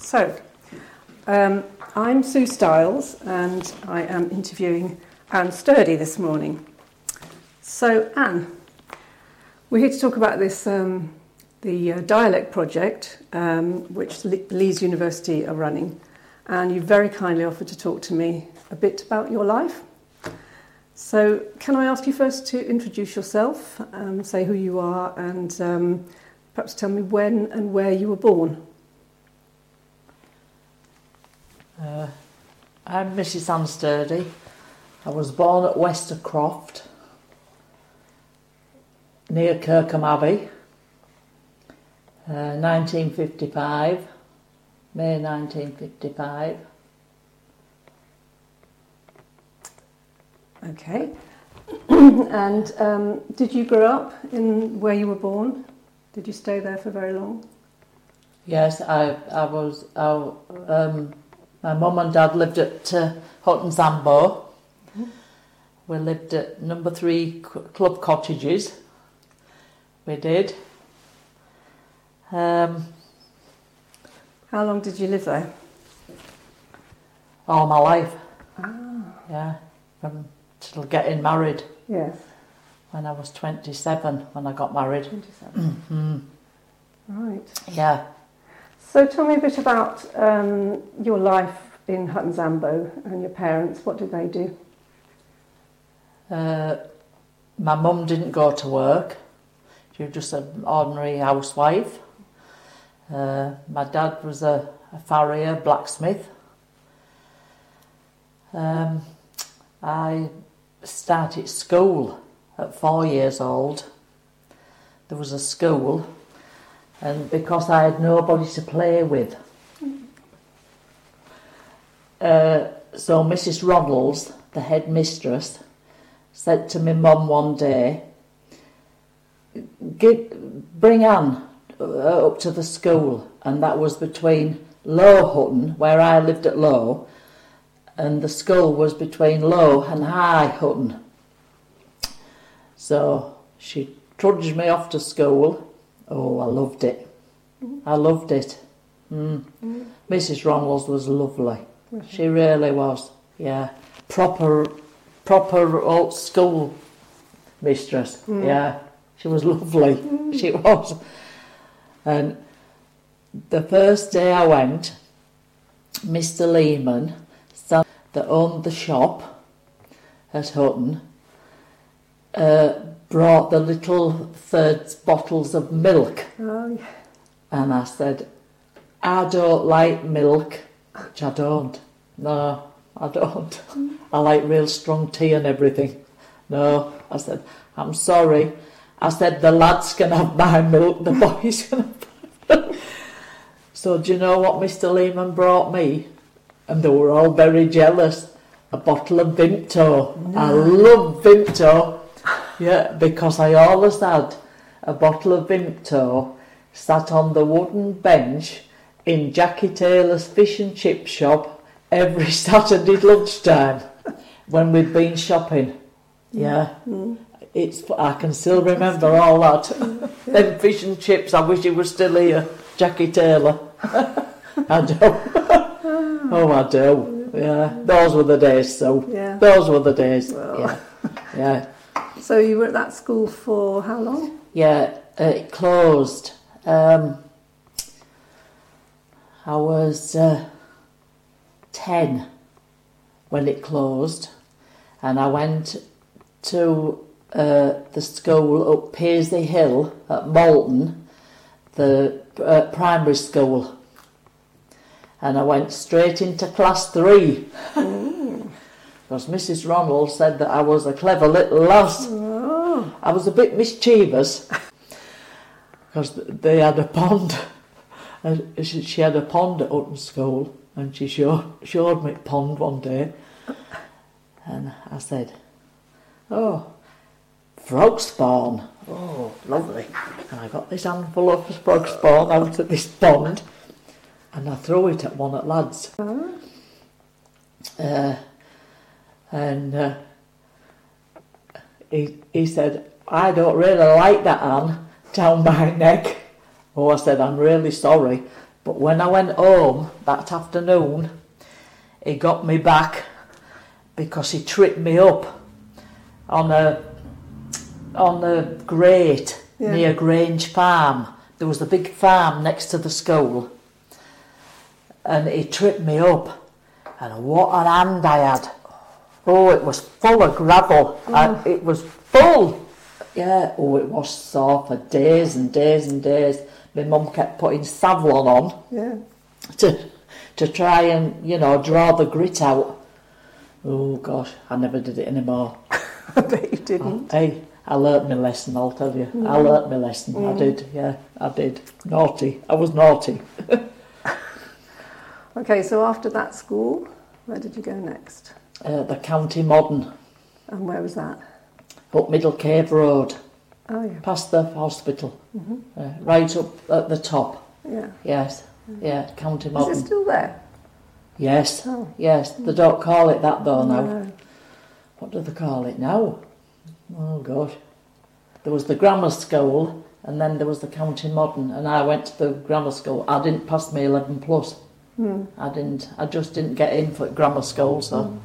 So, I'm Sue Stiles and I am interviewing Anne Sturdy this morning. So, Anne, we're here to talk about this, the dialect project, which Leeds University are running, and you very kindly offered to talk to me a bit about your life. So, can I ask you first to introduce yourself, say who you are, and perhaps tell me when and where you were born? I'm Mrs. Anne Sturdy. I was born at Westercroft, near Kirkham Abbey, 1955, May 1955. Okay. And did you grow up in where you were born? Did you stay there for very long? Yes, my mum and dad lived at Hutton Zambo. Mm-hmm. We lived at number 3 Club Cottages. We did. How long did you live there? All my life. Ah. Yeah, from till getting married. Yes. When I was 27, when I got married. 27. Mm-hmm. Right. Yeah. So tell me a bit about your life in Hutton Zambo and your parents. What did they do? My mum didn't go to work. She was just an ordinary housewife. My dad was a farrier, blacksmith. I started school at 4 years old. There was a school, and because I had nobody to play with, so Mrs. Ronalds, the head mistress, said to my mum one day, bring Anne up to the school, and that was between Low Hutton, where I lived at Low, and the school was between Low and High Hutton. So she trudged me off to school. Oh, I loved it. I loved it. Mrs. Ronalds was lovely. She really was. Yeah, proper old school mistress. Yeah, she was lovely. She was. And the first day I went, Mr. Lehman, that owned the shop at Hutton, brought the little third bottles of milk. Oh, yeah. And I said, I don't like milk, which I don't. No, I don't. I like real strong tea and everything. No, I said, I'm sorry. I said, the lads can have my milk, the boys can have. So do you know what Mr. Lehman brought me? And they were all very jealous. A bottle of Vimto. No. I love Vimto. Yeah, because I always had a bottle of Vimto sat on the wooden bench in Jackie Taylor's fish and chip shop every Saturday lunchtime when we'd been shopping. Yeah. I can still remember all that. Them fish and chips, I wish he was still here, Jackie Taylor. I do. Oh, I do. Yeah, those were the days, so. Yeah. Those were the days. Well. Yeah. Yeah. So you were at that school for how long? Yeah, it closed. I was 10 when it closed, and I went to the school up Paisley Hill at Malton, the primary school, and I went straight into class 3 because Mrs. Ronald said that I was a clever little lass. Oh. I was a bit mischievous because they had a pond. And she had a pond at Hutton School, and she showed me the pond one day, and I said, oh, frog spawn. Oh, lovely. And I got this handful of frog spawn out of this pond, and I threw it at one of the lads. And he said, I don't really like that, Anne, down my neck. Oh, I said, I'm really sorry, But when I went home that afternoon, he got me back because he tripped me up on a grate near Grange Farm. There was a big farm next to the school, and he tripped me up, and what an hand I had. Oh, it was full of gravel. And it was full. Yeah, oh, it was sore for days and days and days. My mum kept putting Savlon on to try and, draw the grit out. Oh, gosh, I never did it anymore. I bet you didn't. I learnt my lesson, I'll tell you. I learnt my lesson. I did, yeah, I did. Naughty. I was naughty. Okay, so after that school, where did you go next? The County Modern. And where was that? Up Middle Cave Road. Oh, yeah. Past the hospital. Right up at the top. Yeah. Yes. Yeah, County Modern. Is it still there? Yes. Oh. Yes. They don't call it that though now. No. What do they call it now? Oh, gosh. There was the grammar school, and then there was the County Modern, and I went to the grammar school. I didn't pass my 11 plus. I just didn't get in for grammar school, so.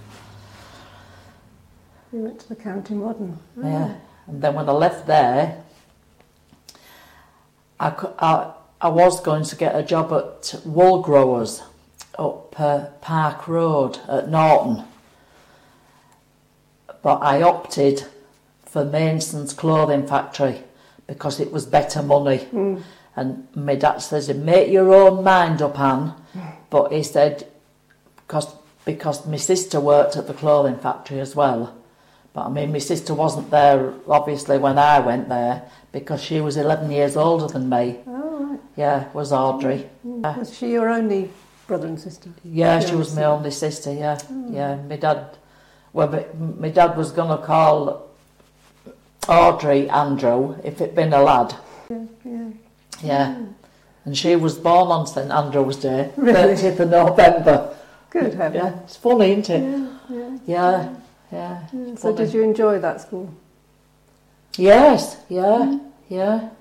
You went to the County Modern. Oh. Yeah. And then when I left there, I was going to get a job at Wool Growers up Park Road at Norton. But I opted for Mainson's clothing factory because it was better money. And my dad says, make your own mind up, Anne. But he said, because my sister worked at the clothing factory as well. But I mean, my sister wasn't there, obviously, when I went there, because she was 11 years older than me. Oh, right. Yeah, was Audrey. Was she your only brother and sister? Yeah, she was my only sister, yeah. Yeah, my dad was going to call Audrey Andrew if it'd been a lad. Yeah. And she was born on St Andrew's Day, Really? 30th of November. Good heaven. Yeah, it's funny, isn't it? Yeah. So did you enjoy that school? Yes, yeah. Good.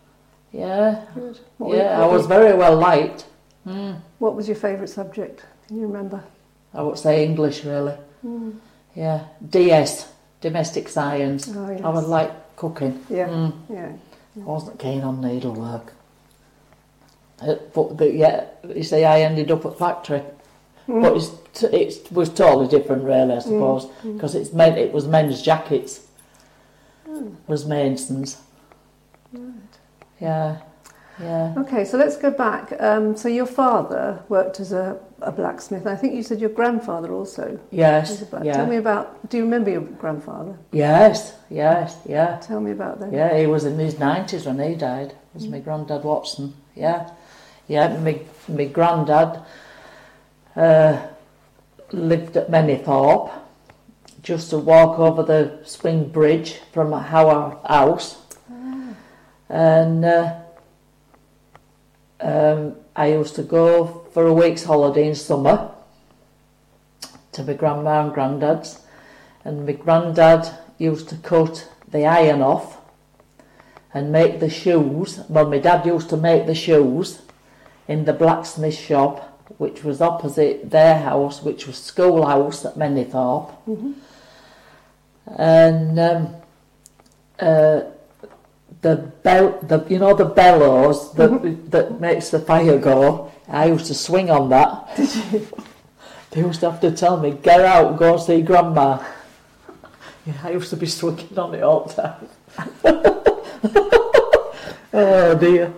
I was very well liked. What was your favourite subject? Can you remember? I would say English, really. Yeah, DS, domestic science. Oh, yes. I would like cooking. Yeah. I wasn't keen on needlework. But you see, I ended up at factory. But it was totally different, really, I suppose, because it was men's jackets. Was Mason's. Right. Yeah. Okay, so let's go back. So your father worked as a blacksmith. I think you said your grandfather also. Yes. Was a black. Yeah. Tell me about. Do you remember your grandfather? Yes. Tell me about them. Yeah, he was in his 90s when he died. It was my granddad Watson. Yeah. My granddad lived at Mennythorpe, just to walk over the swing bridge from our house. And I used to go for a week's holiday in summer to my grandma and granddad's, and my granddad used to cut the iron off and make the shoes. Well, my dad used to make the shoes in the blacksmith shop, which was opposite their house, which was schoolhouse at Mennythorpe. And the bellows that makes the fire go, I used to swing on that. Did you? They used to have to tell me, get out and go and see Grandma. Yeah, I used to be swinging on it all the time. Oh dear.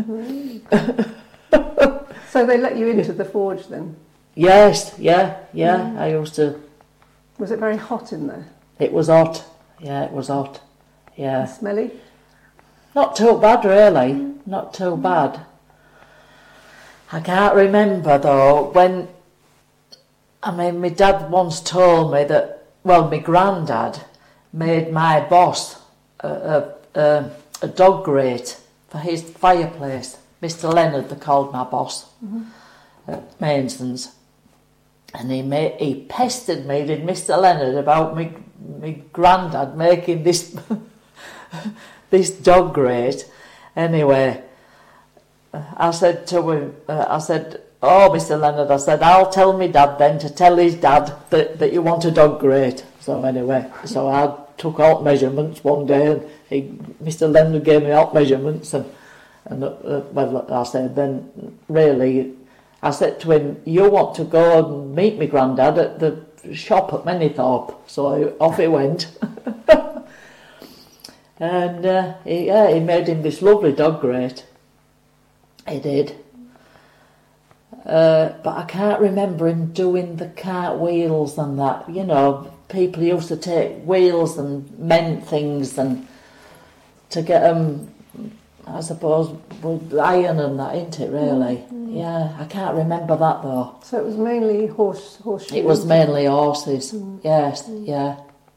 So they let you into the forge then? Yes, yeah. I used to. Was it very hot in there? It was hot. Yeah, it was hot. Yeah. Smelly? Not too bad, really. Not too bad. I can't remember, though, when... I mean, my dad once told me that... Well, my granddad made my boss a dog grate for his fireplace. Mr. Leonard, they called my boss at Mainson's. And he pestered me, did Mr. Leonard, about me granddad making this... this dog grate. Anyway, I said to him, I said, "Oh, Mr. Leonard," I said, "I'll tell my dad then to tell his dad that you want a dog grade." So anyway, so I took out measurements one day, and Mr. Leonard gave me out measurements, and well, I said, then really, I said to him, "You want to go and meet my granddad at the shop at Mennythorpe?" So off he went. And he made him this lovely dog grade. He did. But I can't remember him doing the cartwheels and that. You know, people used to take wheels and mend things and to get them, I suppose, with iron and that, isn't it, really? Mm-hmm. Yeah, I can't remember that though. So it was mainly horse It was mainly horses. Mm-hmm. Yes, yeah.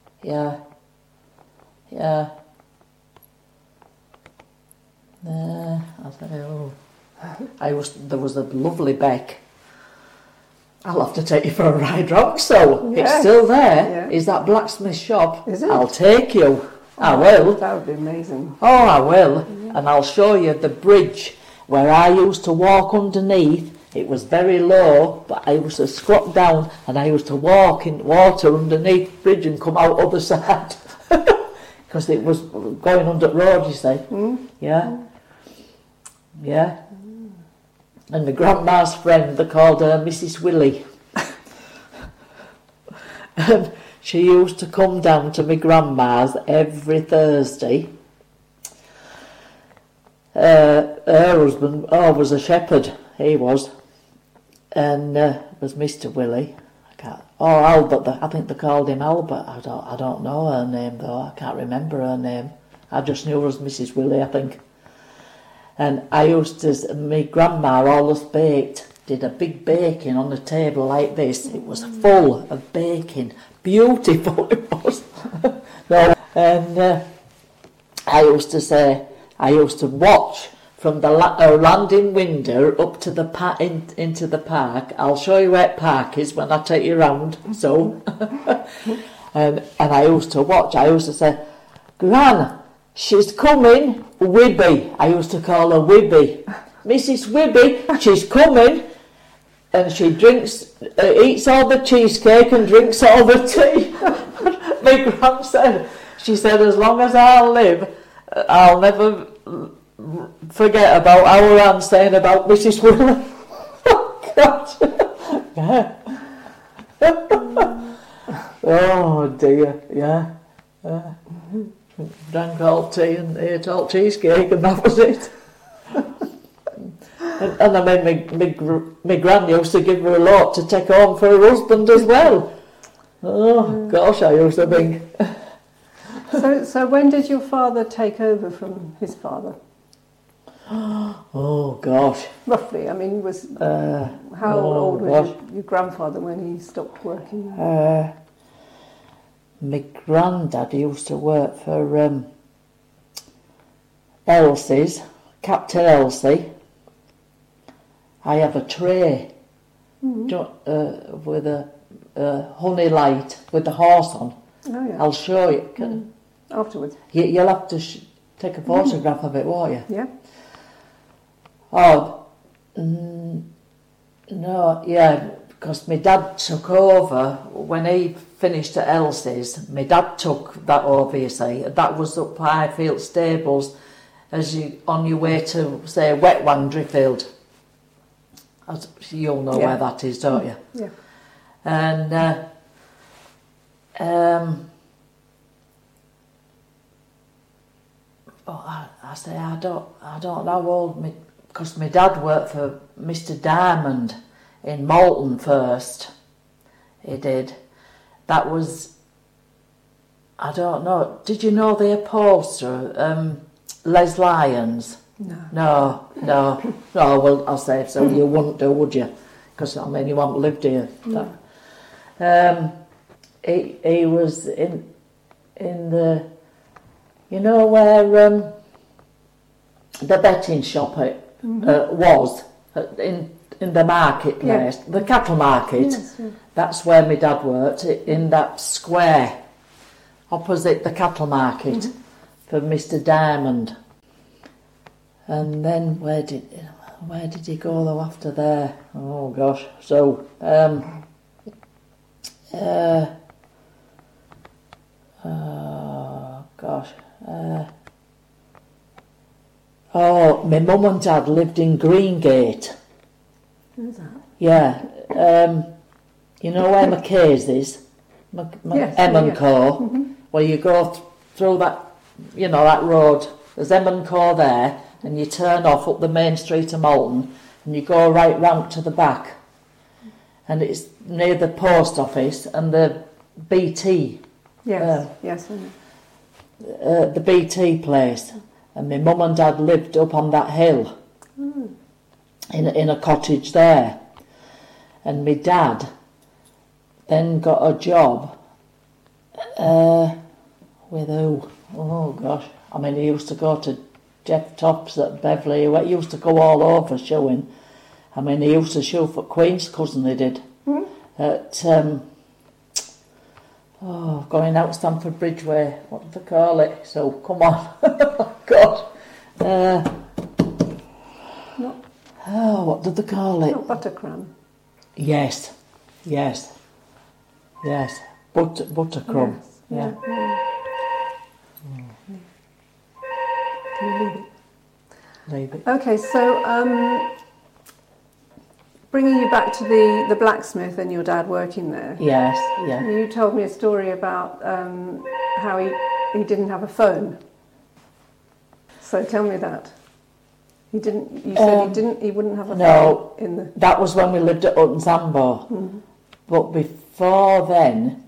I said, oh. There was a lovely beck. I'll have to take you for a ride round, so it's still there. Yeah. Is that blacksmith shop? Is it? I'll take you. I will. That would be amazing. Oh, I will. Yeah. And I'll show you the bridge where I used to walk underneath. It was very low, but I used to squat down and I used to walk in water underneath the bridge and come out other side. Because it was going under the road, you say. Mm. Yeah. Yeah. And my grandma's friend, they called her Mrs. Willie. And she used to come down to my grandma's every Thursday. Her husband, was a shepherd, he was. And was Mr. Willie. Albert, I think they called him Albert. I don't know her name though, I can't remember her name. I just knew her as Mrs. Willie, I think. And I used to, my grandma always did a big baking on the table like this. It was full of baking. Beautiful it was. And I used to watch from the landing window up to the into the park. I'll show you where the park is when I take you round. So, and I used to watch. I used to say, "Gran, she's coming, Wibby." I used to call her Wibby. "Mrs. Wibby, she's coming." And she eats all the cheesecake and drinks all the tea. My gran said, she said, "As long as I live, I'll never forget about our aunt saying about Mrs. Willie." Oh, God. Yeah. Oh, dear, yeah. Drank all tea and ate all cheesecake and that was it. and I mean, my gran used to give her a lot to take home for her husband as well. Oh, gosh, I used to think. So when did your father take over from his father? Oh, gosh. Roughly, I mean, how old was your grandfather when he stopped working? My granddad used to work for Elsie's, Captain Elsie. I have a tray with a honey light with the horse on. Oh, yeah. I'll show you. Afterwards. You'll have to take a photograph of it, won't you? Yeah. Oh, no, yeah, because my dad took over when he finished at Elsie's. My dad took that over, you see. That was up Highfield Stables as you on your way to, say, Wetwang Driffield. You'll know where that is, don't you? Yeah. And I say I don't know how old because my dad worked for Mr. Diamond in Malton first. He did. That was, I don't know. Did you know the upholsterer, Les Lyons? No. Well, I'll say so. You wouldn't do, would you? Because I mean, you haven't lived here. No. He was in the, you know where the betting shop was in the marketplace, the cattle market. Yes, yeah. That's where my dad worked, in that square opposite the cattle market for Mr. Diamond. And then where did where did he go though after there? Oh gosh. So, my mum and dad lived in Greengate. Who's that? Yeah. You know where McKay's is? Yes, M&Co. Mm-hmm. Where you go through that, you know, that road. There's M&Co there, and you turn off up the main street of Malton, and you go right round to the back. And it's near the post office and the BT. Yes, yes. I know. The BT place. And my mum and dad lived up on that hill. In a cottage there. And my dad then got a job with who? Oh gosh. I mean, he used to go to Jeff Tops at Beverley. He used to go all over showing. I mean, he used to show for Queen's cousin, he did. At, going out Stamford Bridge way. What do they call it? So, come on. God. What did they call it? Not Buttercrumb. Yes. Buttercrumb. Yes. Yeah. Can you leave it? Leave it. Okay, so bringing you back to the blacksmith and your dad working there. Yes, yeah. You told me a story about how he didn't have a phone. So tell me that. He didn't. You said he wouldn't have a phone in the. That was when we lived at Hutton Sambo. Mm-hmm. But before then,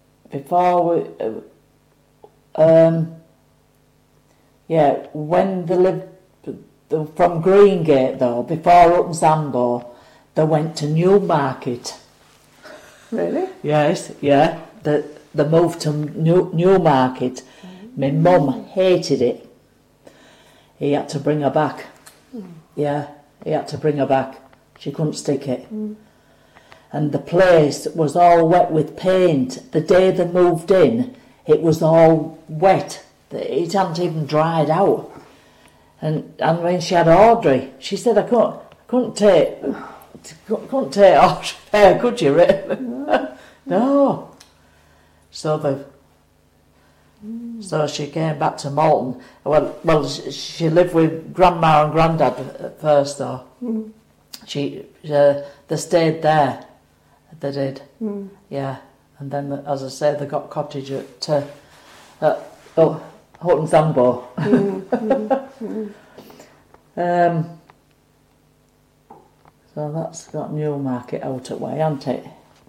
when they lived from Greengate though, before Hutton Sambo, they went to Newmarket. Really? Yes, yeah. They moved to Newmarket. My mum hated it. He had to bring her back. Yeah, he had to bring her back. She couldn't stick it. And the place was all wet with paint. The day they moved in, it was all wet. It hadn't even dried out. And when she had Audrey, she said, I couldn't take off hair, could you, really? No. So she came back to Malton. Well, she lived with Grandma and Grandad at first, though. They stayed there. They did. Yeah. And then, as I say, they got a cottage at Hutton Sambo. So that's got Newmarket out at way, hasn't it?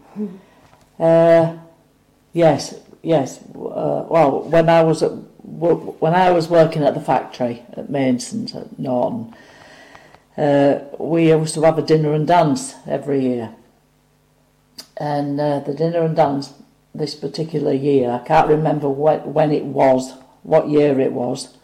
Yes. Well, when I was working at the factory at Mainsons at Norton, we used to have a dinner and dance every year. And the dinner and dance this particular year, I can't remember when it was, what year it was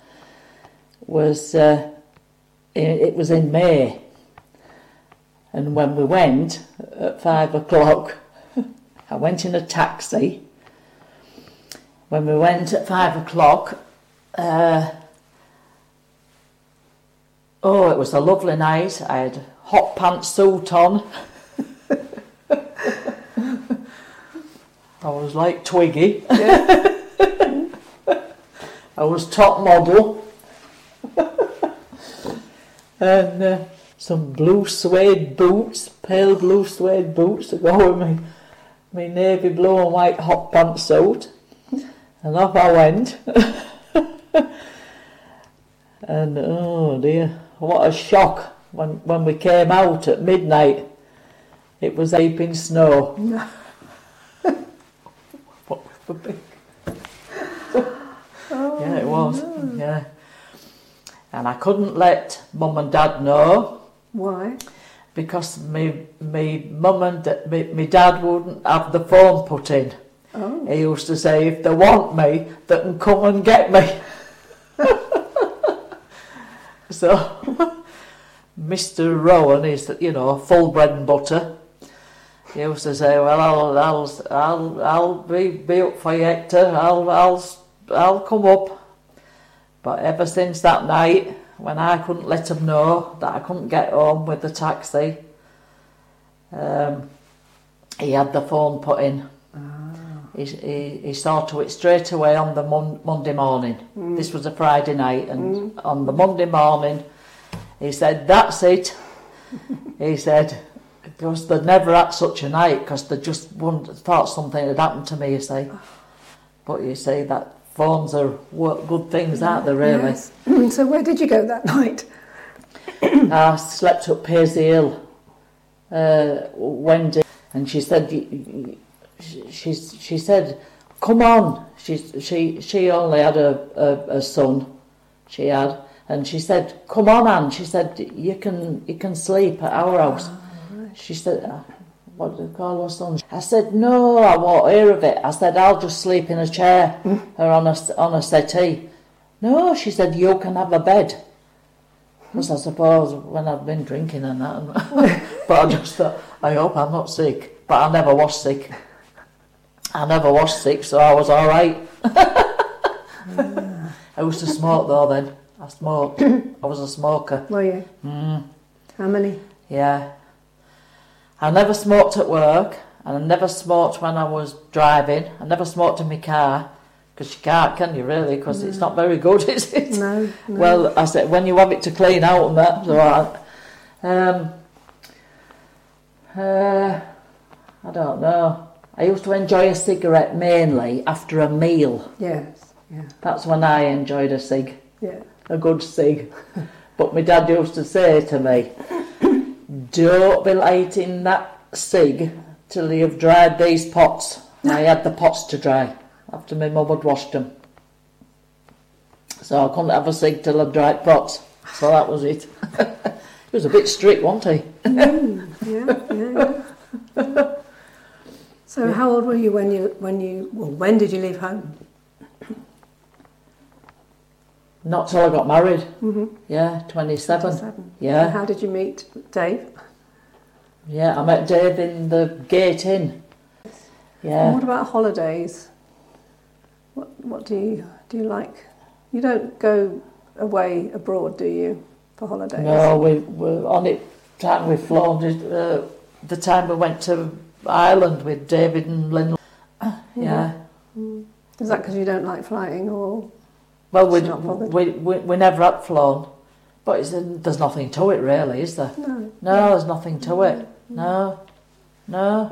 it was in May. And when we went at 5 o'clock, I went in a taxi. When we went at 5 o'clock, it was a lovely night. I had hot pants suit on. I was like Twiggy. Yeah. I was top model. And some blue suede boots, pale blue suede boots to go with my navy blue and white hot pants suit. And off I went. And oh dear, what a shock when we came out at midnight. It was heaping snow. What was big? Yeah, it was. No. Yeah. And I couldn't let Mum and Dad know. Why? Because me mum and me dad wouldn't have the phone put in. Oh. He used to say, if they want me, they can come and get me. So, Mr. Rowan is, full bread and butter. He used to say, well, I'll be up for you, Hector. I'll come up. But ever since that night, when I couldn't let him know that I couldn't get home with the taxi, he had the phone put in. He saw to it straight away on the Monday morning. This was a Friday night, and on the Monday morning, he said, "That's it." He said, because they'd never had such a night, because they just thought something had happened to me, you see. But you see, that phones are good things, aren't they, really? Yes. So where did you go that night? I slept up Paisley Hill, Wendy, and she said, she said, "Come on." She only had a son, she had, and she said, "Come on, Anne." She said, you can sleep at our house." Right. She said, "What do they call her son?" I said, "No, I won't hear of it." I said, "I'll just sleep in a chair or on a settee." "No," she said, "you can have a bed." Because I suppose when I've been drinking and that, but I just thought, I hope I'm not sick. But I never was sick. So I was all right. I used to smoke though then. I smoked. I was a smoker. Were you? How many? Yeah. I never smoked at work, and I never smoked when I was driving. I never smoked in my car, because you can't, can you really? Because it's not very good, is it? No. Well, I said, when you have it to clean out and that, so I don't know. I used to enjoy a cigarette mainly after a meal. Yes, yeah. That's when I enjoyed a cig. Yeah. A good cig. But my dad used to say to me, "Don't be lighting that cig till you've dried these pots." And I had the pots to dry after my mum had washed them. So I couldn't have a cig till I'd dried pots. So that was it. He was a bit strict, wasn't he? Yeah. So how old were you when did you leave home? Not till I got married. Yeah, 27. 27. Yeah. And how did you meet Dave? Yeah, I met Dave in the Gate Inn. Yeah. And what about holidays? What do you like? You don't go away abroad, do you, for holidays? No, we're on it. Time we've flown. The time we went to Ireland with David and Lynn. Yeah. Is that because you don't like flying, or? Well, we never had flown, but there's nothing to it really, is there? No. No, there's nothing to it. No. No.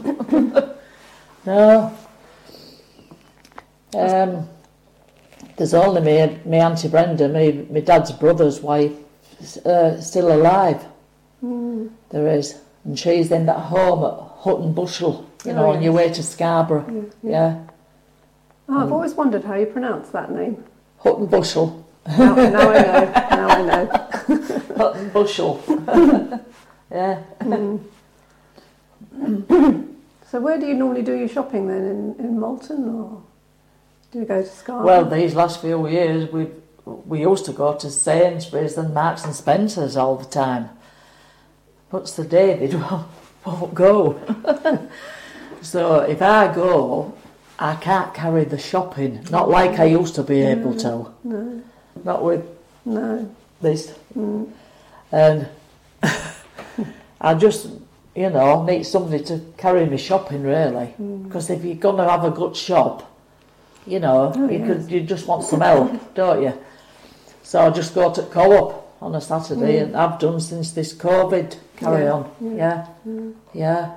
There's only me Auntie Brenda, my dad's brother's wife, still alive. There is, and she's in that home at Hutton Bushel, on your way to Scarborough. Yeah. Oh, I've always wondered how you pronounce that name. Hutton Bushel. Now I know. Hutton Bushel. Yeah. So where do you normally do your shopping then? In Malton, or do you go to Scarborough? Well, these last few years we used to go to Sainsbury's and Marks and Spencer's all the time. But Sir David won't go. So if I go, I can't carry the shopping. Not like I used to be able to. No. Not with this. And I just, need somebody to carry me shopping, really. Because if you're going to have a good shop, you just want some help, don't you? So I just go to Co-op on a Saturday, and I've done since this COVID carry on. Yeah.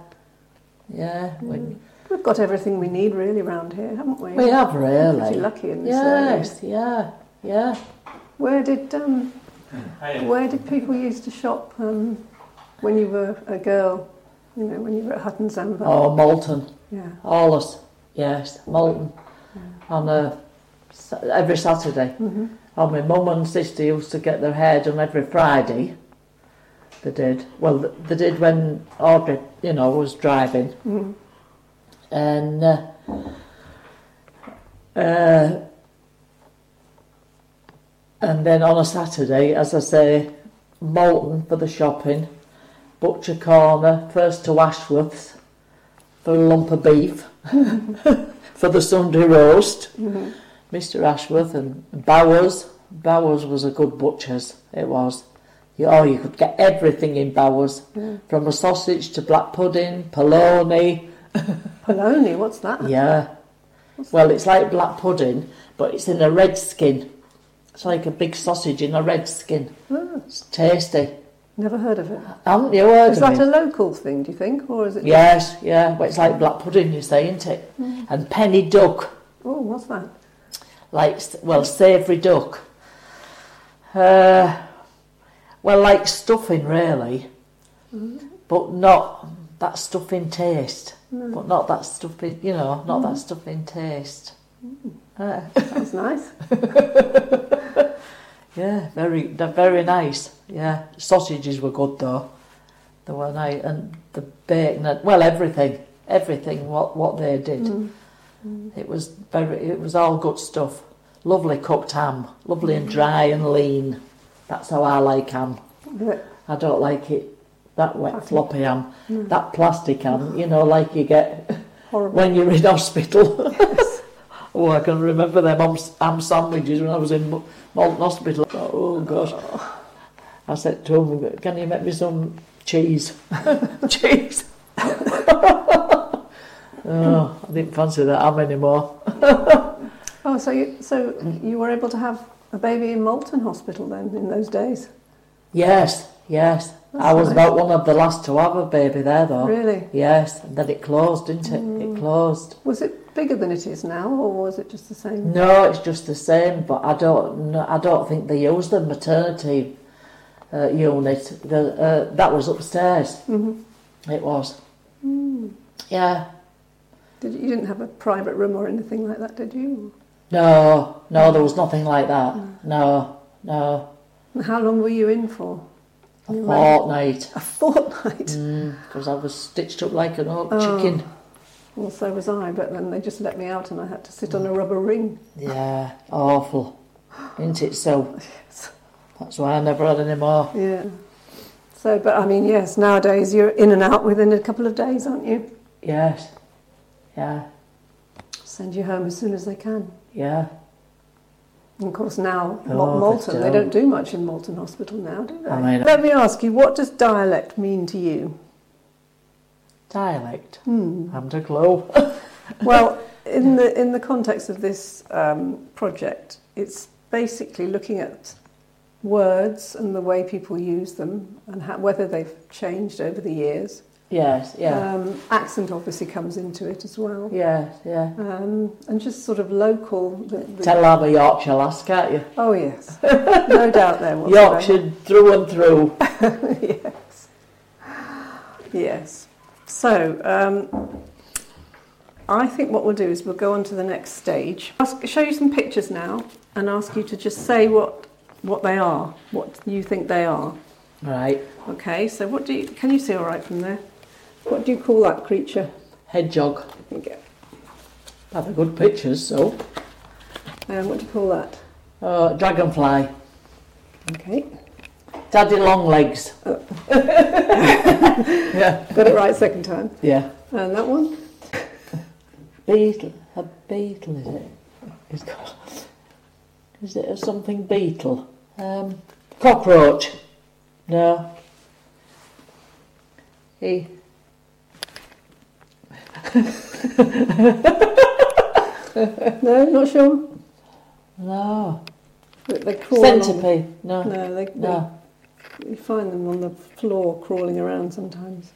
We've got everything we need really around here, haven't we? We have really. Pretty lucky in this area. Yeah. Where did people used to shop when you were a girl? When you were at Hutton Zamba? Oh, Malton. Yeah. Allus. Yes, Malton. On every Saturday. Oh, my mum and sister used to get their hair done every Friday. They did. Well, they did when Audrey, was driving. And then on a Saturday, as I say, Malton for the shopping, Butcher Corner, first to Ashworth's for a lump of beef, for the Sunday roast, Mr. Ashworth, and Bowers Bowers was a good butcher's. It was. You could get everything in Bowers, from a sausage to black pudding, polony. Polony, what's that? Yeah. Well, it's like black pudding, but it's in a red skin. It's like a big sausage in a red skin. Oh, It's tasty. never heard of it. Haven't you heard Is of that it? a local thing, do you think? Or is it Yes, yeah. But it's like black pudding, you say, isn't it? And penny duck. Oh, what's that? Like, well, savoury duck. Well, like stuffing, really. But not that stuffing taste. But not that stuffing, not that stuffing taste. Sounds nice. Yeah, they're very nice. Yeah, sausages were good though. They were nice, and the bacon, everything what they did. It was all good stuff. Lovely cooked ham, lovely and dry and lean. That's how I like ham. Yeah. I don't like it that wet floppy ham. That plastic ham, like you get Horrible. when you're in hospital. Oh, I can remember them ham sandwiches when I was in Malton Hospital. Oh, gosh. I said to him, can you make me some cheese? Cheese. Oh, I didn't fancy that ham anymore. Oh, so you were able to have a baby in Malton Hospital then, in those days? Yes. I was nice. about one of the last to have a baby there, though. Really? Yes, and then it closed, didn't it? It closed. Was it bigger than it is now, or was it just the same? No, it's just the same, but I don't think they use the maternity unit. That was upstairs. It was. Yeah. You didn't have a private room or anything like that, did you? No, there was nothing like that. No. And how long were you in for? A fortnight. A fortnight? Because I was stitched up like an old chicken. Well, so was I, but then they just let me out and I had to sit on a rubber ring. Yeah, awful. Isn't it so? That's why I never had any more. Yeah. So, but I mean, yes, nowadays you're in and out within a couple of days, aren't you? Yes. Yeah. Send you home as soon as they can. Yeah. And of course now, Oh, Malton, they don't. don't do much in Malton Hospital now, do they? I mean- Let me ask you, what does dialect mean to you? Dialect. Haven't a clue. Well, in the context of this project, it's basically looking at words and the way people use them and whether they've changed over the years. Yes, yeah. Accent obviously comes into it as well. Yeah. And just sort of local. Tell I'm a Yorkshire lass, can't you? Oh yes, no doubt there whatsoever. Yorkshire through and through. Yes. So, I think what we'll do is we'll go on to the next stage. Show you some pictures now and ask you to just say what they are, what you think they are. Right. Okay, so can you see all right from there? What do you call that creature? Hedgehog. Okay. Have a good pictures, so. What do you call that? Dragonfly. Okay. Daddy long legs. Yeah. Got it right second time. Yeah. And that one? Beetle. A beetle, is it? It's called. Is it a something beetle? Cockroach. No. He. No, not sure. No. They crawl along. Centipede. No. No, you find them on the floor crawling around sometimes.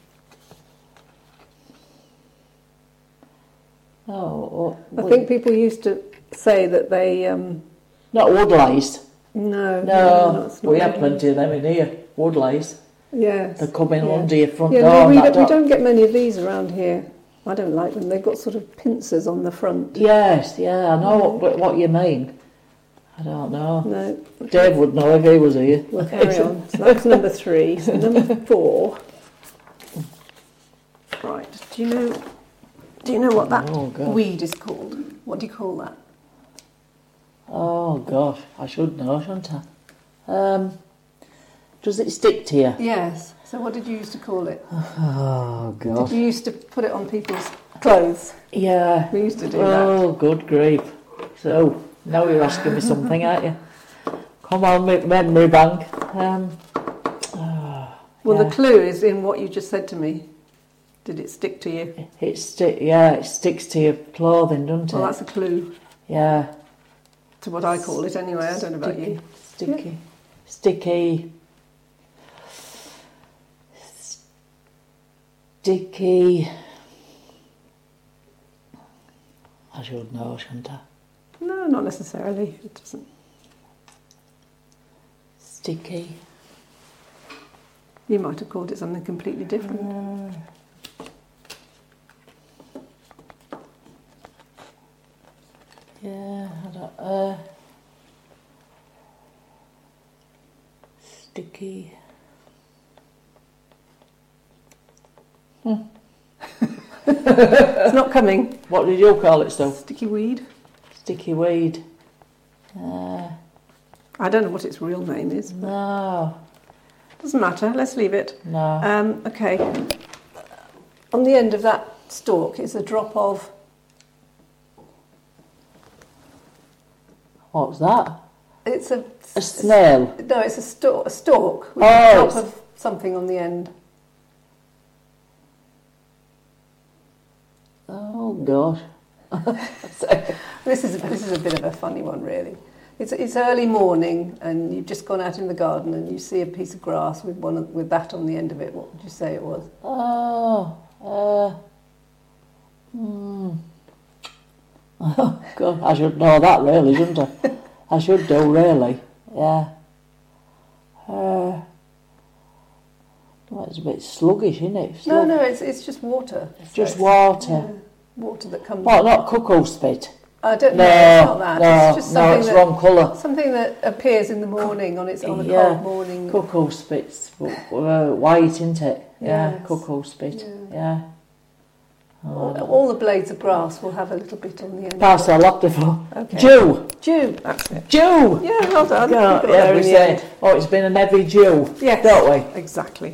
Oh. I think people used to say that they... Not woodlice. No, it's not we have really. plenty of them in here. Woodlice. Yes. They come in yeah. under your front Yeah, door. no, and we that don't get many of these around here. I don't like them. They've got sort of pincers on the front. Yes, yeah, I know what you mean. I don't know. No. Dave would know if he was here. We'll carry on. So that's number 3. So number 4. Right. Do you know what that God. weed is called? What do you call that? Oh gosh, I should know, shouldn't I? Does it stick to you? Yes. So what did you used to call it? Oh gosh. You used to put it on people's clothes. Yeah. We used to do that. Oh, good grief. So, now you're asking me something, aren't you? Come on, memory bank. Well, yeah. the clue is in what you just said to me. Did it stick to you? It sticks to your clothing, doesn't it? Well, that's a clue Yeah. to what I call it anyway. I don't know about you. Sticky. I should know, shouldn't I? No, not necessarily. It doesn't. Sticky. You might have called it something completely different. Yeah, I don't. Sticky. It's not coming. What did you call it, still? Sticky weed. Sticky weed. I don't know what its real name is. No. Doesn't matter. Let's leave it. No. Okay. On the end of that stalk is a drop of. What's that? It's a snail. No, it's a stalk with Oh, a drop of something on the end. Oh gosh. This is a bit of a funny one, really. It's early morning, and you've just gone out in the garden, and you see a piece of grass with that on the end of it. What would you say it was? Oh God, I should know that really, shouldn't I? I should do really. Yeah. Well, it's a bit sluggish, isn't it? No, it's just water. It's just water. Yeah, water that comes. What? Not cuckoo spit? I don't know. It's not that. No, it's just something it's wrong colour. Something that appears in the morning on a cold morning. Cuckoo spit's white, isn't it? Yeah, Yes. cuckoo spit. Yeah. All the blades of grass will have a little bit on the end. Pass a lot before. Okay. Dew. That's it. Dew. Yeah, well done. Yeah, You got there we in the say, end. it's been an heavy dew. Yes, Don't we? Exactly.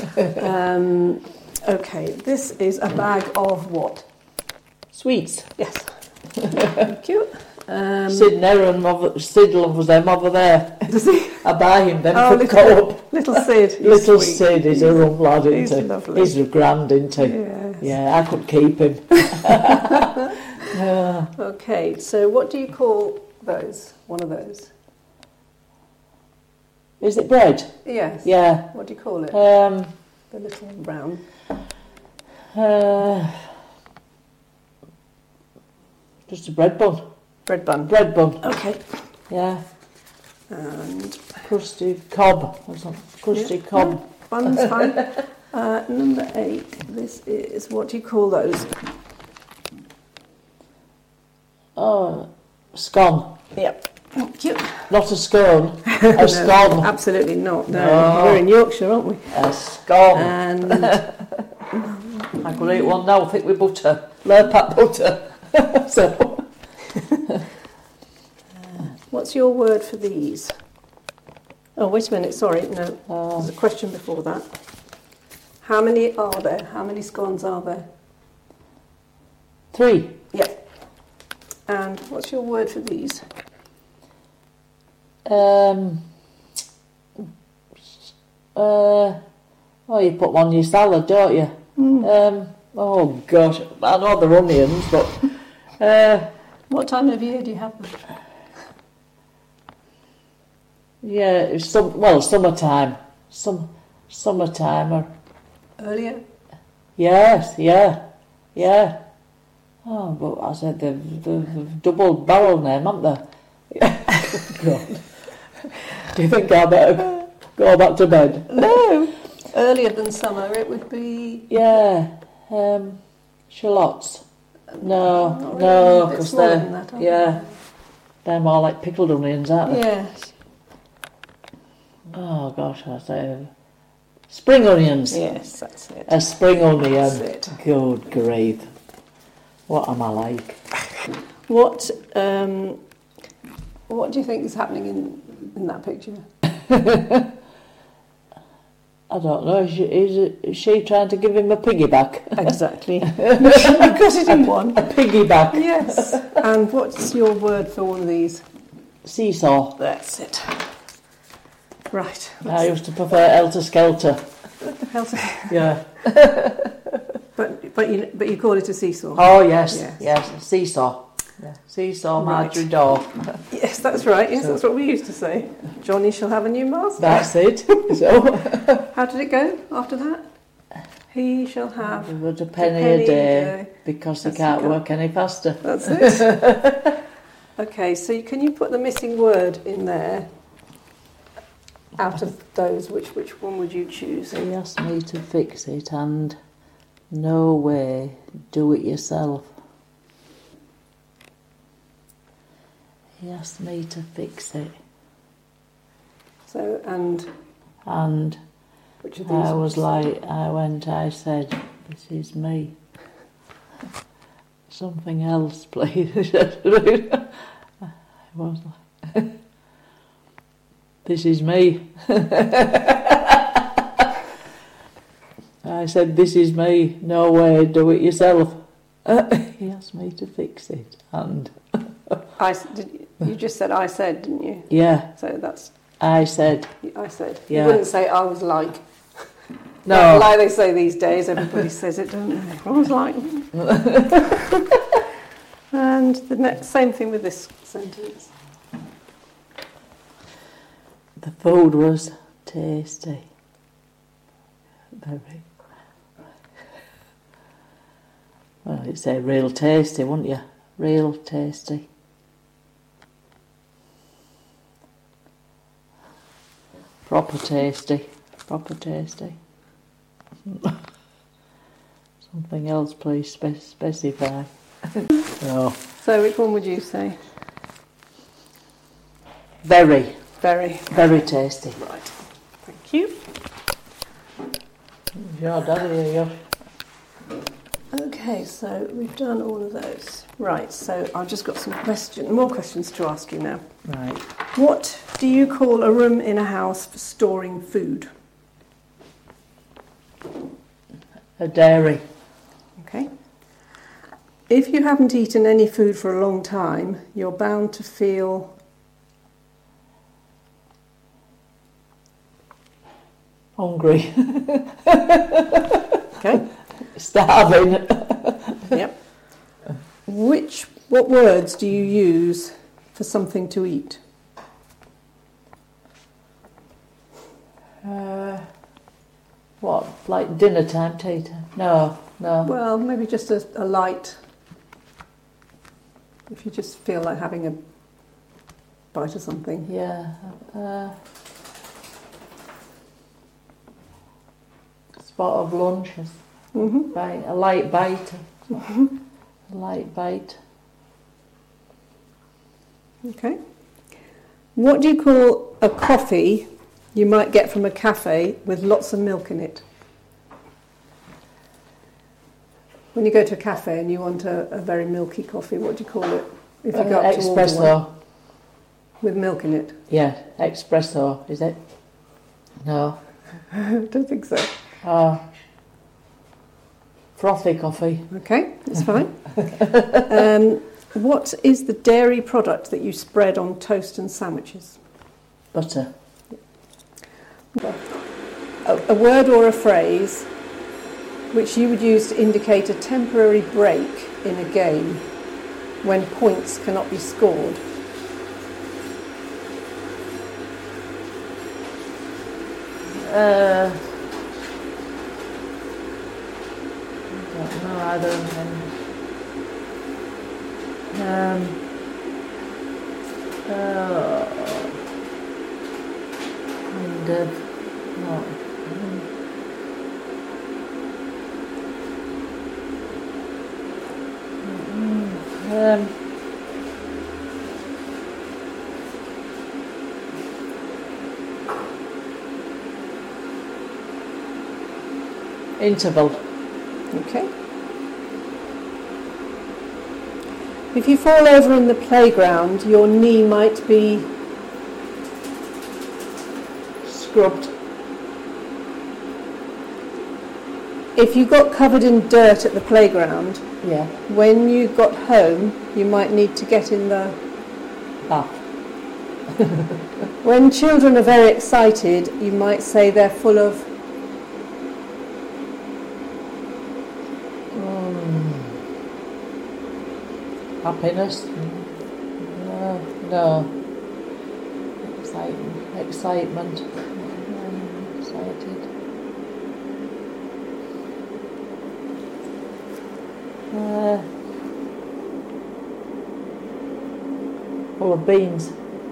Okay, this is a bag of what? Sweets. Yes. Thank you. Sid loves them over there. Does he? I buy him them Oh, for co-op. little Sid. he's Little sweet. Sid is a rum lad, isn't he? He's lovely. He's a grand, isn't he? Yes. Yeah, I could keep him. Okay, so what do you call those? One of those? Is it bread? Yes. Yeah. What do you call it? The little brown. Just a bread bun. Bread bun. Bread bun. Okay. Yeah. And Crusty cob. Or something. Crusty cob. bun's fine. Number 8. This is, what do you call those? Oh, scone. Yep. Thank you. Not a scone. A No, scone. absolutely not. No. No. We're in Yorkshire, aren't we? A scone. And I could eat one now, I think, with butter. Lurpak butter. So. what's your word for these? Oh, wait a minute. Sorry. No. There's a question before that. How many are there? How many scones are there? 3. Yep. And what's your word for these? You put one in your salad, don't you? Oh gosh, I know they're onions, but What time of year do you have them? yeah, it's summertime. Summertime. Or, Earlier? yes, yeah. Oh, but I said they've double barrel name, haven't they? God. Do you think I better go back to bed? No. Earlier than summer, it would be. Yeah. Shallots. No, Not really. no, A bit because smaller than that, aren't they're more like pickled onions, aren't they? Yes. Oh gosh, I say spring onions. Yes, that's it. A spring onion. That's it. Good grief. What am I like? What do you think is happening in that picture? I don't know. Is she trying to give him a piggyback? Exactly. I got it in one. A piggyback. Yes. And what's your word for one of these? Seesaw. That's it. Right. I used to prefer Helter Skelter. Helter. Yeah. But you call it a seesaw. Oh yes. Seesaw. Yeah. Seesaw, Right. Marjorie Daw. Yes, that's right. Yes, So- that's what we used to say. Johnny shall have a new master. That's it. So How did it go after that? He shall have. it was a penny a day because he That's can't okay. work any faster. That's it. Okay, so can you put the missing word in there? Out of those, which one would you choose? He asked me to fix it, and no way, do it yourself. He asked me to fix it, So, and and which of these? I was like, I said, this is me. Something else, please. I was like, this is me. I said, this is me. No way, do it yourself. He asked me to fix it, and You just said I said, didn't you? yeah, So that's I said, I said. Yeah. You wouldn't say I was like. no. Like they say these days, everybody says it, don't they? I was like. And the next same thing with this sentence. The food was tasty. Very. Well, you'd say real tasty, wouldn't you? Real tasty. Proper tasty. Proper tasty. Something else, please specify. No. So which one would you say? Very, Very. very tasty. Right. Thank you. Your daddy, your. Okay, so we've done all of those. Right, so I've just got some more questions to ask you now. Right. What do you call a room in a house for storing food? A dairy. Okay. If you haven't eaten any food for a long time, you're bound to feel... Hungry. Okay. Starving. Yep. What words do you use for something to eat? What? Like dinner time, tea time? No. Well, maybe just a light... If you just feel like having a bite of something. Yeah. Spot of lunch. Mm-hmm. Bite, a light bite. A light bite. Okay. What do you call a coffee you might get from a cafe with lots of milk in it? When you go to a cafe and you want a very milky coffee, what do you call it? If you go up to order Espresso. one with milk in it. Yeah, espresso, is it? No. I don't think so. Frothy coffee. Okay, that's fine. What is the dairy product that you spread on toast and sandwiches? Butter. A word or a phrase which you would use to indicate a temporary break in a game when points cannot be scored. I don't know either of them. Kind of. What? Interval. Okay. If you fall over in the playground, your knee might be Scrubbed. If you got covered in dirt at the playground, Yeah. when you got home, you might need to get in the... Bath. When children are very excited, you might say they're full of... Happiness? No. Excitement. Excited. Full of beans.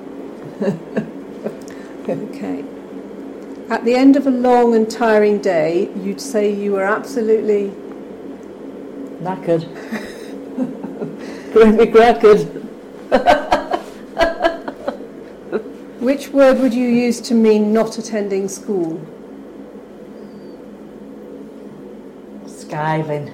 Okay. At the end of a long and tiring day, you'd say you were absolutely... Knackered. Grimmy crackered. Which word would you use to mean not attending school? Skiving.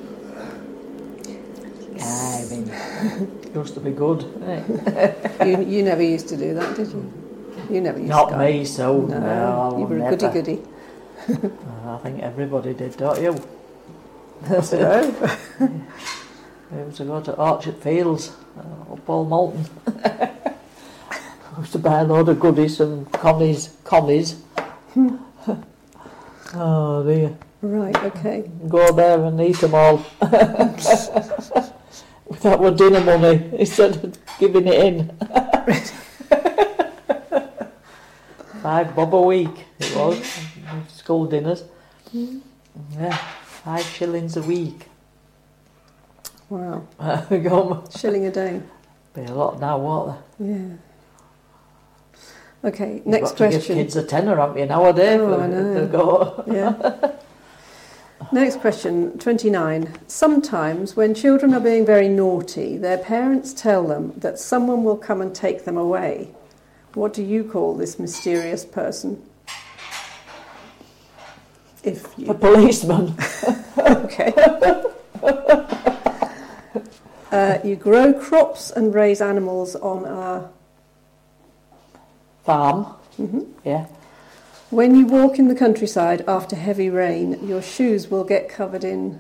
Used to be good. You never used to do that, did you? You never used Not to. me, so No, you were a goody-goody. I think everybody did, don't you? So, I used to go to Orchard Fields, up All Malton. I used to buy a load of goodies and commies. Oh dear. right, okay. Go there and eat them all. That was dinner money instead of giving it in. £5 a week it was, school dinners. Yeah, 5 shillings a week. Wow. Go. Shilling a day. Be a lot now, won't there? Yeah. Okay, You've next got to question. give kids a tenner, haven't you, nowadays? Oh, I know. To go. Yeah. Next question, 29. Sometimes when children are being very naughty, their parents tell them that someone will come and take them away. What do you call this mysterious person? If A you... policeman. Okay. You grow crops and raise animals on a... Farm. Mm-hmm. Yeah. When you walk in the countryside after heavy rain, your shoes will get covered in...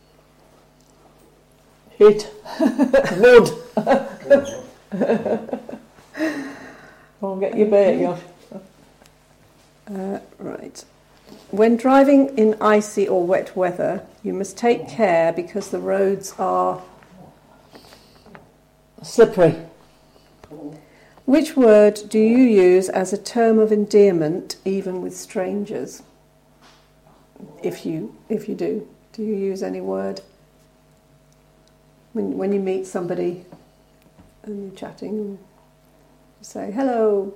Hit. Mud. Go and get your bait, Josh. Right. When driving in icy or wet weather, you must take care because the roads are... Slippery. Which word do you use as a term of endearment, even with strangers? If you do you use any word when you meet somebody and you're chatting and you say hello?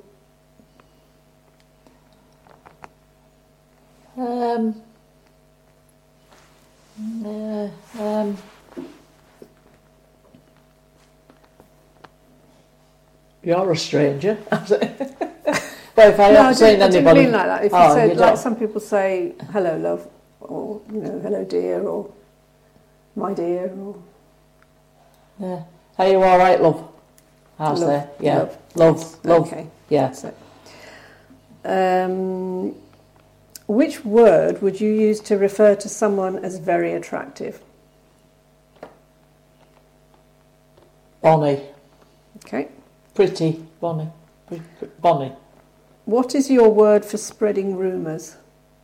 You're a stranger. Well, if I haven't seen I didn't anybody... mean like that. If you said, like some people say, hello, love, or, hello, dear, or my dear, or... Yeah. Are you all right, love? How's Love, there? Yeah. love. Love. Okay. Yeah. So, which word would you use to refer to someone as very attractive? Bonnie. Okay. Pretty. Bonnie. Bonnie. What is your word for spreading rumours?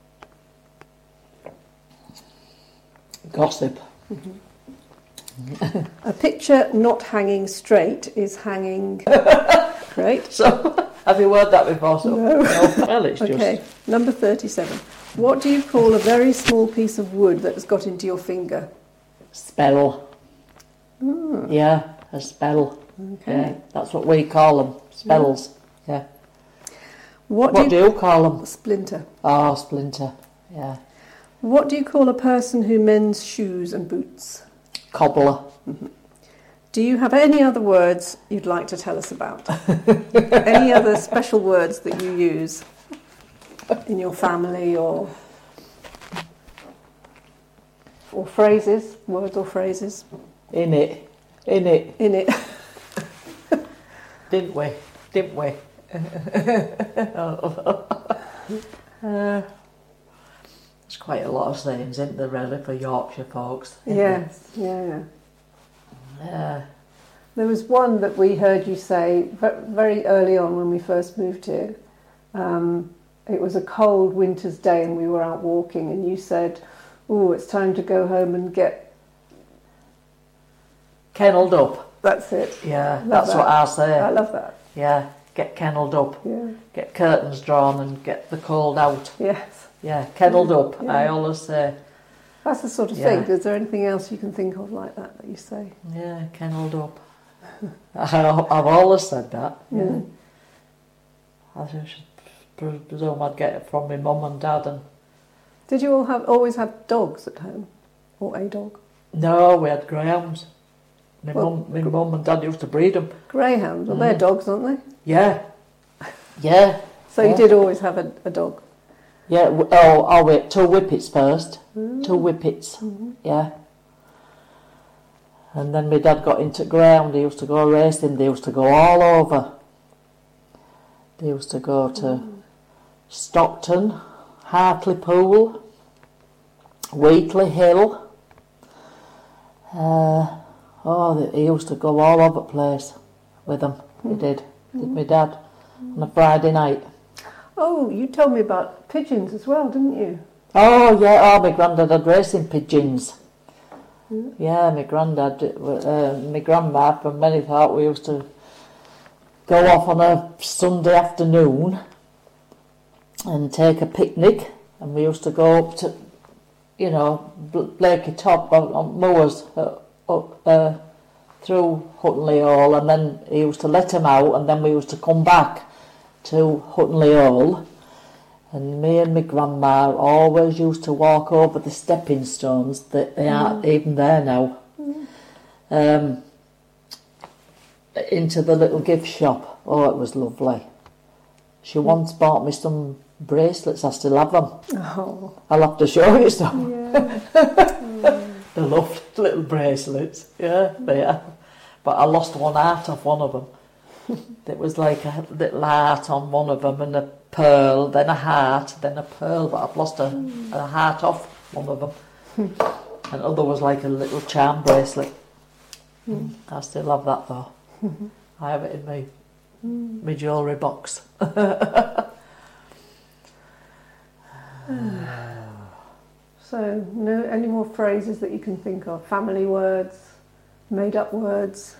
Gossip. Mm-hmm. A picture not hanging straight is hanging... Great. So, have you heard that before? So? No. Well, it's just... Okay, number 37. What do you call a very small piece of wood that has got into your finger? Spell. Oh. Yeah, a spell. Okay. Yeah, that's what we call them. Spells. Yeah. What do you call them? Splinter. Oh, splinter. Yeah. What do you call a person who mends shoes and boots? Cobbler. Mm-hmm. Do you have any other words you'd like to tell us about? Any other special words that you use in your family or phrases, words or phrases? In it. In it. Didn't we? There's quite a lot of sayings, isn't there, really, for Yorkshire folks? Yes, yeah. There was one that we heard you say very early on when we first moved here. It was a cold winter's day and we were out walking, and you said, "Oh, it's time to go home and get..." Kennelled up. That's it. Yeah, Love that's that. what I say. I love that. Yeah, get kennelled up. Yeah. Get curtains drawn and get the cold out. Yes. Yeah, kennelled up, Yeah. I always say. That's the sort of Yeah. thing. Is there anything else you can think of like that you say? Yeah, kennelled up. I've always said that. Yeah. I should presume I'd get it from my mum and dad. And Did you always have dogs at home? Or a dog? no, we had greyhounds. My Well, mum and dad used to breed them. Greyhounds. Well, they're dogs, aren't they? Yeah, yeah. So you did always have a dog? Yeah, oh wait, 2 whippets first. 2 whippets, yeah. And then my dad got into ground. He used to go racing. They used to go all over. They used to go to Stockton, Hartlepool, Wheatley Hill. He used to go all over the place with them. He did my dad on a Friday night. Oh, you told me about pigeons as well, didn't you? Oh yeah, my granddad had racing pigeons. Yeah, my granddad, my grandma from many thought we used to go off on a Sunday afternoon and take a picnic, and we used to go up to, Blakey Top on moors up through Huttonley Hall, and then he used to let them out, and then we used to come back to Huttonley Hall. And me and my grandma always used to walk over the stepping stones that they aren't even there now, into the little gift shop. Oh, it was lovely. She once bought me some bracelets. I still have them. Oh, I'll have to show you some. yeah. They're lovely little bracelets. Yeah, they are. But I lost one heart off one of them. It was like a little heart on one of them and a pearl, then a heart, then a pearl, but I've lost a heart off one of them. And other was like a little charm bracelet. I still have that though. I have it in my jewellery box. So, no, any more phrases that you can think of? Family words, made up words?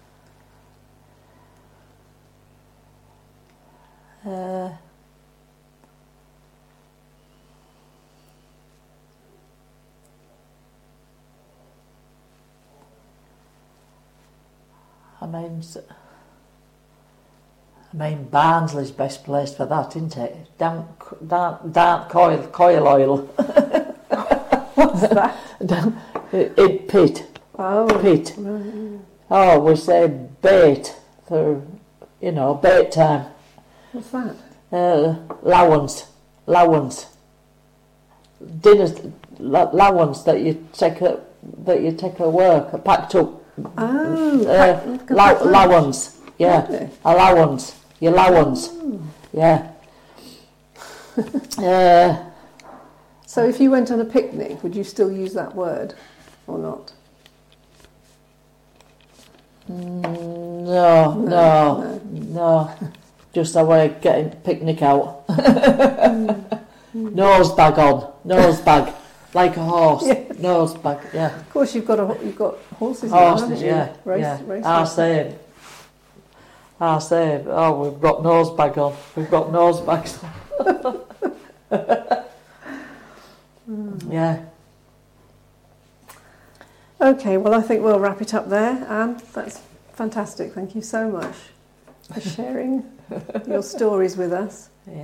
I mean, Barnsley's best place for that, isn't it? Down coil oil. What's that? Down in pit. Oh, Pit. right. Oh, we say bait for, bait time. What's that? Allowance. Dinners, allowance that you take at work, packed up. Oh, Allowance. Yeah, Really? allowance. Your allowance. Yeah. So if you went on a picnic, would you still use that word or not? No. Just a way of getting picnic out. Nose bag, like a horse. Yes. Nose bag, yeah. Of course, you've got horses now, Horses, haven't you? yeah. Race I say, oh, we've got nose bag on. We've got nose bags on. Yeah. Okay, well, I think we'll wrap it up there. Anne, that's fantastic. Thank you so much for sharing your stories with us.